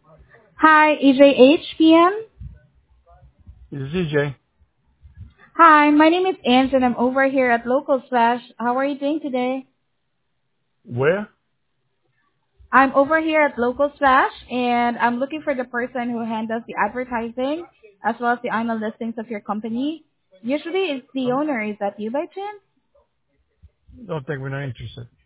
Hi, EJH PM. This is EJ. Hi, my name is Ange and I'm over here at Local Slash. How are you doing today? Where? I'm over here at Local Slash and I'm looking for the person who handles the advertising as well as the annual listings of your company. Usually it's the owner. Is that you by chance? Don't think we're not interested.